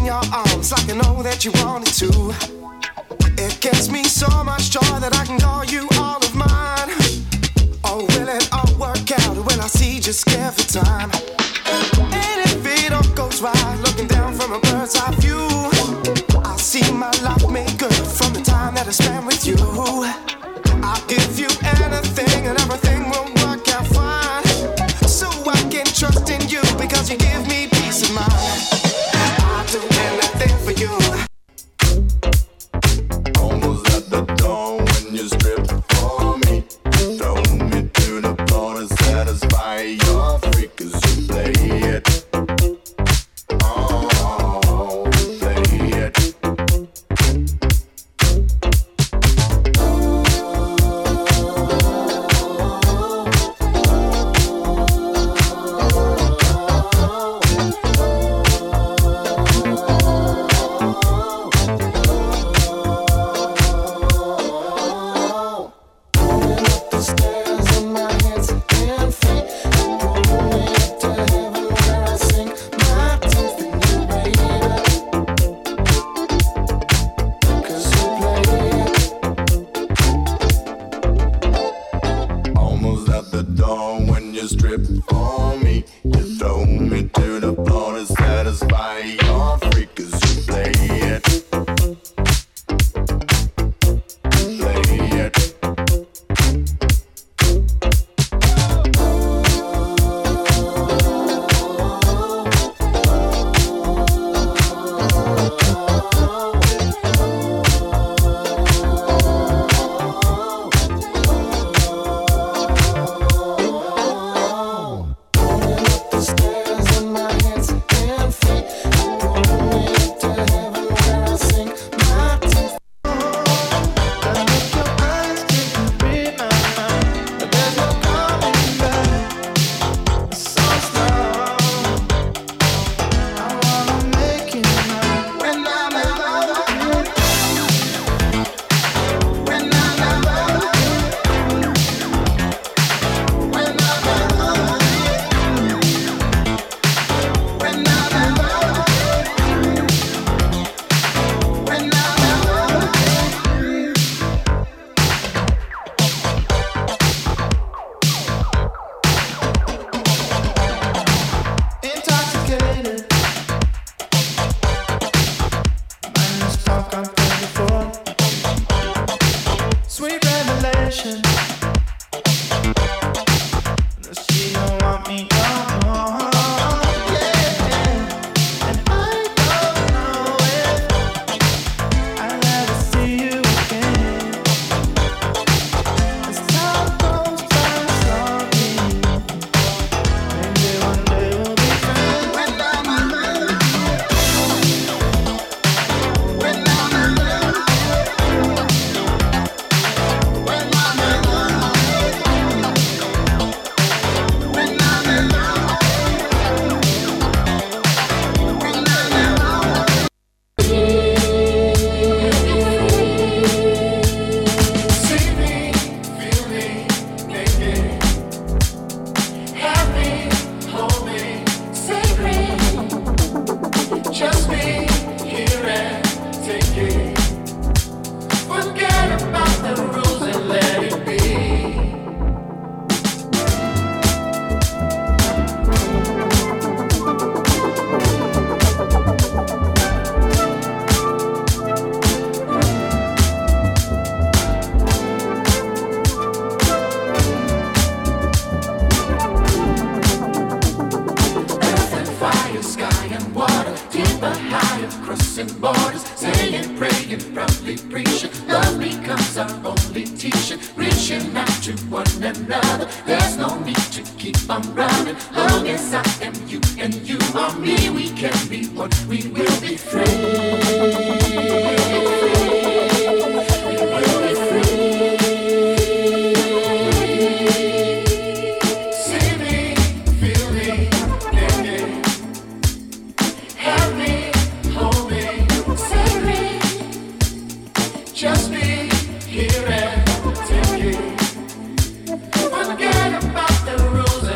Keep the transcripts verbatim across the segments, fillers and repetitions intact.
your arms like I know that you wanted to. It gives me so much joy that I can call you all of mine. Oh, will it all work out when I see just scared for time? And if it all goes right, looking down from a bird's eye view, I'll see my life made good from the time that I spent with you. I'll give you anything and everything will work out fine. So I can trust in you because you give me peace of mind. I'll do anything for you. Almost at the door when you strip for me. Throw me to the floor to satisfy your freak, 'cause you play it. Oh, play it.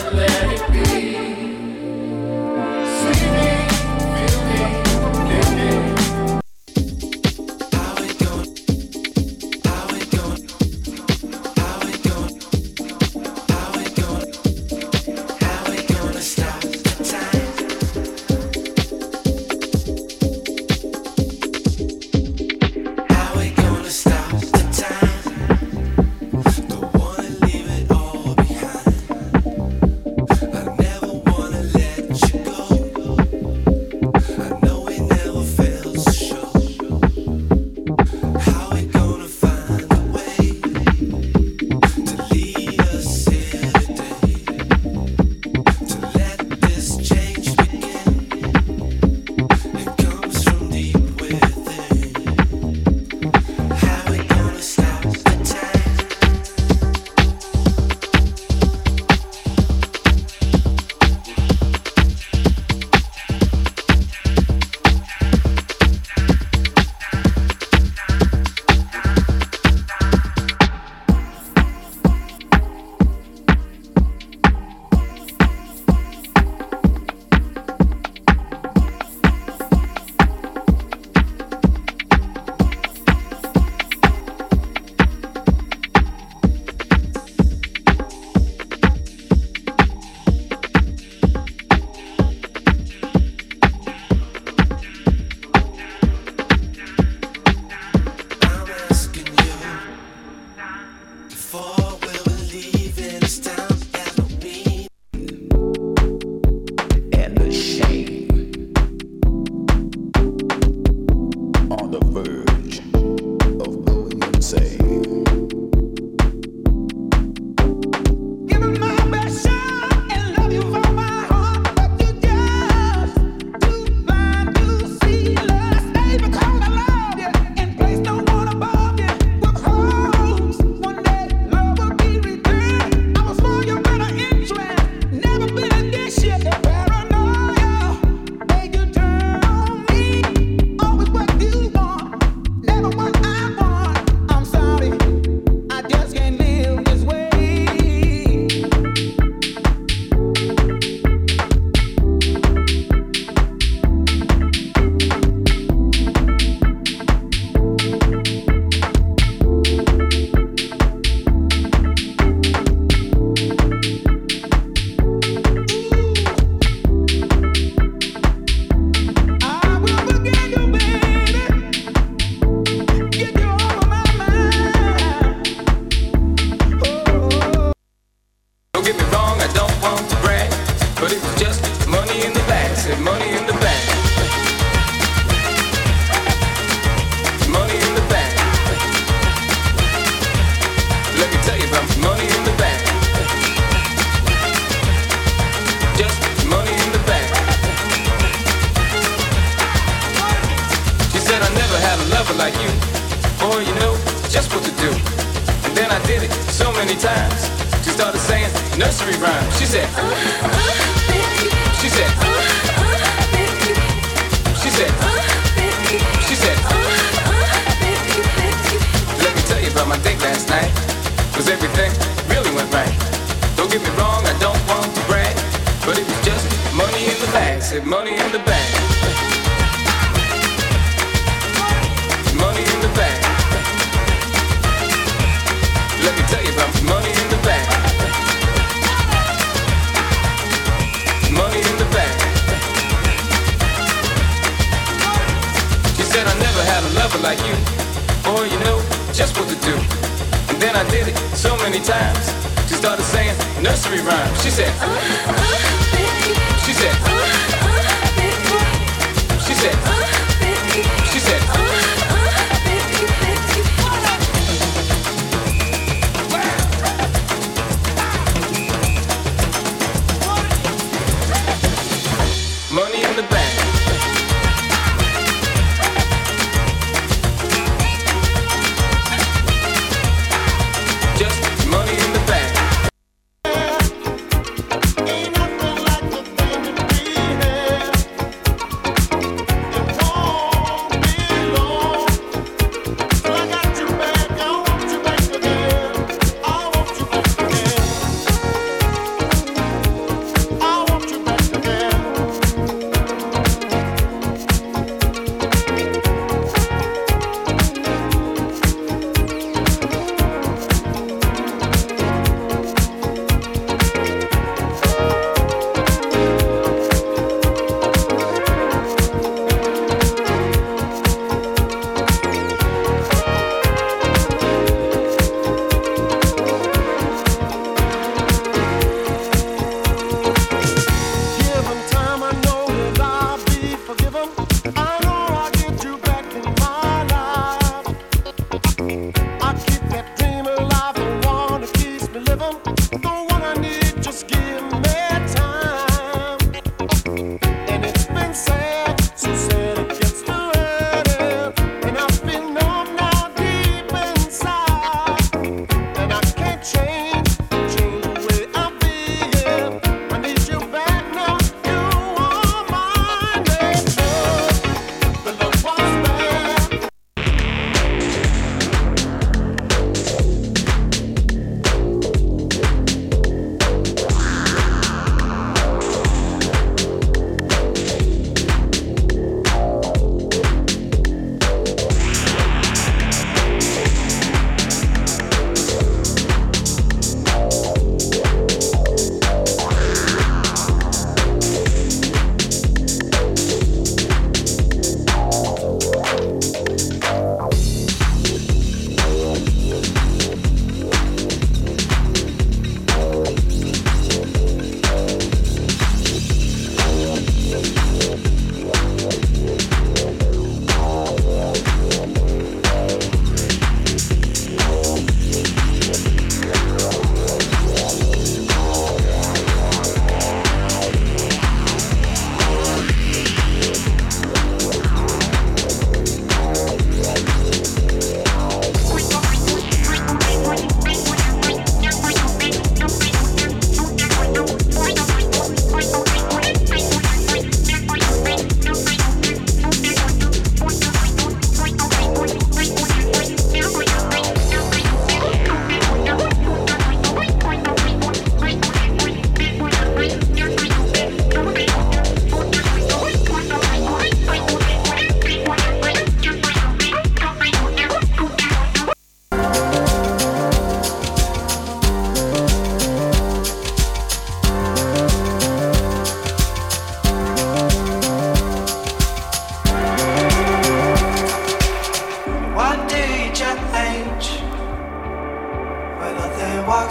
See me, feel me, live me. the verge of going insane. Giving my best shot and love you from my heart, but you just too blind to see. Let's stay because I love you and place no one above you. With hopes one day love will be returned. I was for your better interest, never been a dish yet. The paranoia made you turn on me. Always what you want, never what I want. I'm sorry, I just can't live this way. I will forget you, baby. Get you off of my mind. Oh. Don't get me wrong, I don't want to brag, but it was just money in the bag. Said money in the bag. Money in the bag. Let me tell you about money in the bag. Just money in the bag. She said I never had a lover like you. Boy, you know just what to do. And then I did it so many times. She started saying nursery rhymes. She said, she said, she said, she said, let me tell you about my date last night. Cause everything really went right. Don't get me wrong, I don't want to brag, but it was just money in the bag. Said money in the bag. Money in the bag. Let me tell you about money in the bag. Money in the bag. She said I never had a lover like you. Boy, you know just what to do. And then I did it so many times. She started saying nursery rhymes. She said, she said, she said, she said, money in the bag. Just money in the bag. Ain't nothing like the feeling we had.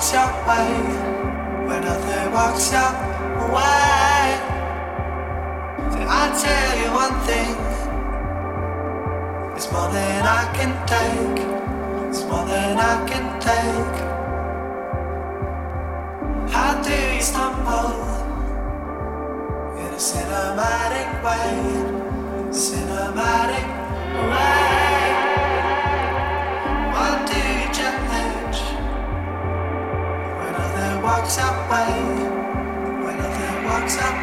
walks your way, when other walks your way. I tell you one thing, it's more than I can take, it's more than I can take. How do you stumble in a cinematic way, cinematic way? Why do you change when other walks away, when other walks away?